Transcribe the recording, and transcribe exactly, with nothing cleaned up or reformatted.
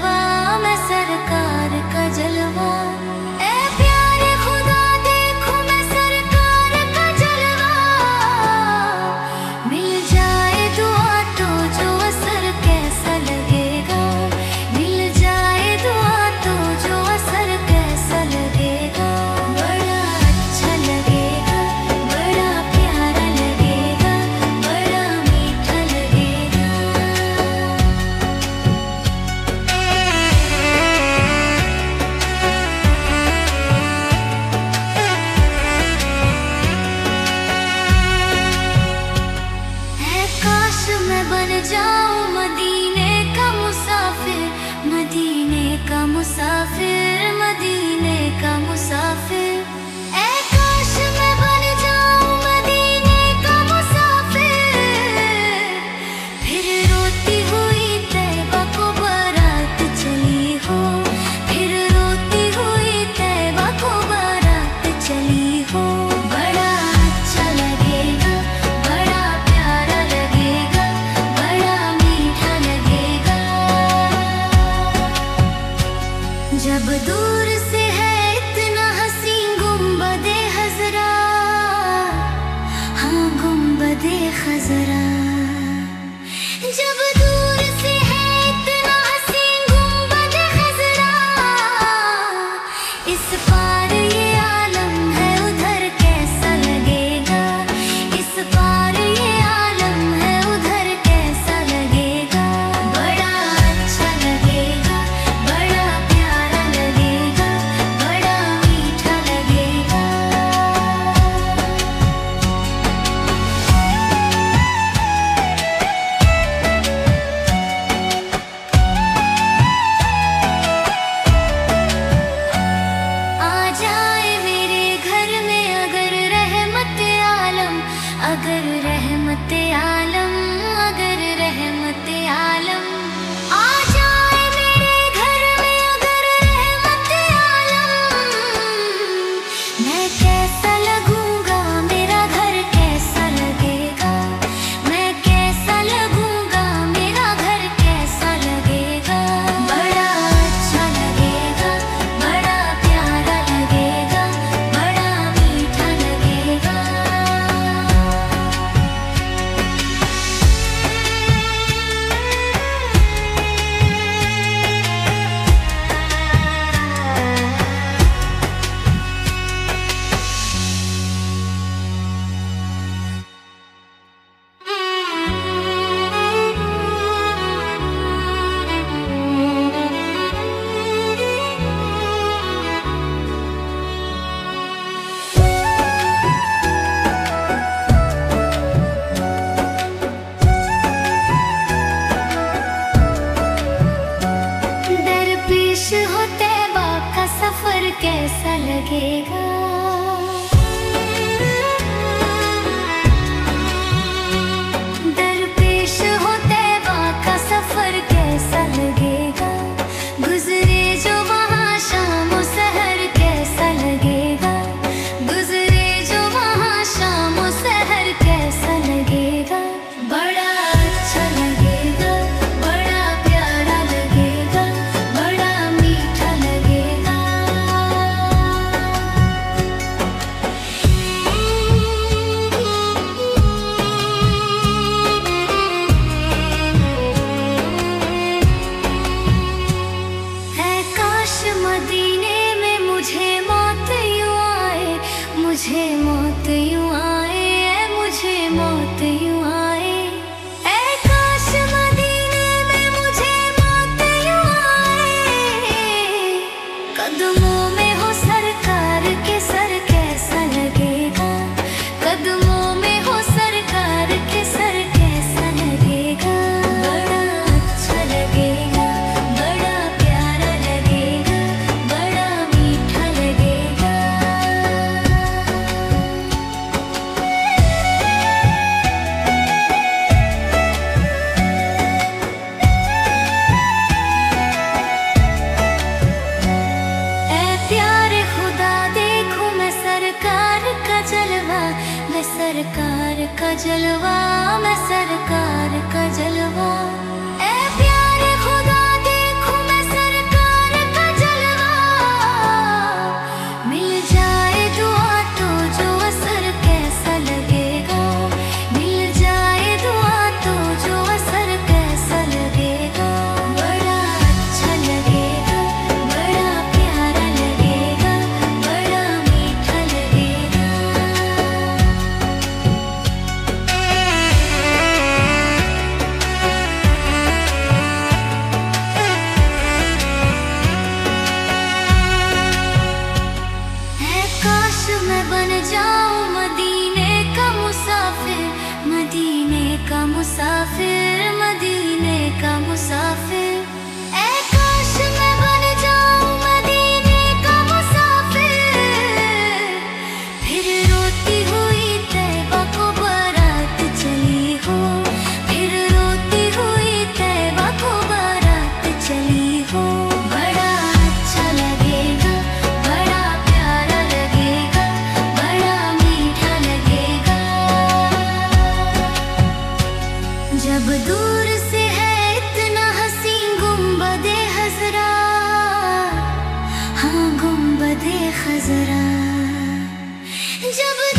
जलवा, मैं सरकार का जलवा। ए प्यारे खुदा देखो मैं सरकार का जलवा। मिल जाए दुआ तो जो असर कैसा लगेगा, मिल जाए दुआ तो जो असर कैसा लगेगा। बड़ा अच्छा लगेगा, बड़ा प्यारा लगेगा, बड़ा मीठा लगेगा। है काश मैं बन जाऊं मदीने का मुसाफिर, मदीने का मुसाफिर, मदीने का मुसाफिर। ऐ काश मैं बन जाऊं मदीने का मुसाफिर। फिर रोती हुई तैबा को बारात चली हो, फिर रोती हुई तैबा को बारात चली हो। बड़ा अच्छा लगेगा, बड़ा प्यारा लगेगा, बड़ा मीठा लगेगा। जब दूर से है इतना हसी गुंबदे हजरा, हाँ गुंबदे खजरा। जब दूर से है इतना हसी गुंबदे खजरा। इस पार ये आलम है उधर कैसा लगेगा, इस पार ये आलम है उधर कैसा लगेगा। बड़ा अच्छा लगेगा, बड़ा प्यारा लगेगा, बड़ा मीठा लगेगा। आ जाए मेरे घर में अगर रहमत आलम, अगर रहमत आलम, अगर रहमत आलम। आ जाए मेरे घर में अगर रहमत आलम। मैं कैसा लगूंगा, मेरा घर कैसा लगेगा, मैं कैसा लगूंगा, मेरा घर कैसा लगेगा। बड़ा अच्छा लगेगा, बड़ा प्यारा लगेगा, बड़ा मीठा लगेगा। दरपेश हो तैबा का सफर कैसा लगेगा। दरपेश हो तैबा का सफर कैसा लगेगा। गुजरे जो वहाँ शाम और सहर कैसा लगेगा, गुजरे जो वहाँ शाम और सहर कैसा लगेगा। बड़ा अच्छा लगेगा, बड़ा प्यारा लगेगा, बड़ा मीठा लगेगा। है काश मदीने में मुझे मौत यूं आए, मुझे मौत यूं आए, ऐ मुझे मौत यूं आए। ऐ काश मदीने में मुझे मौत यूं आए। कदमों में हो सरकार के सर कैसा लगेगा, कदमों में हो सरकार के सर कैसा लगेगा। बड़ा अच्छा लगेगा, बड़ा प्यारा लगेगा, बड़ा मीठा लगेगा। सरकार का जलवा, मैं सरकार का जलवा। ए प्यारे खुदा देखो मैं खजरा जब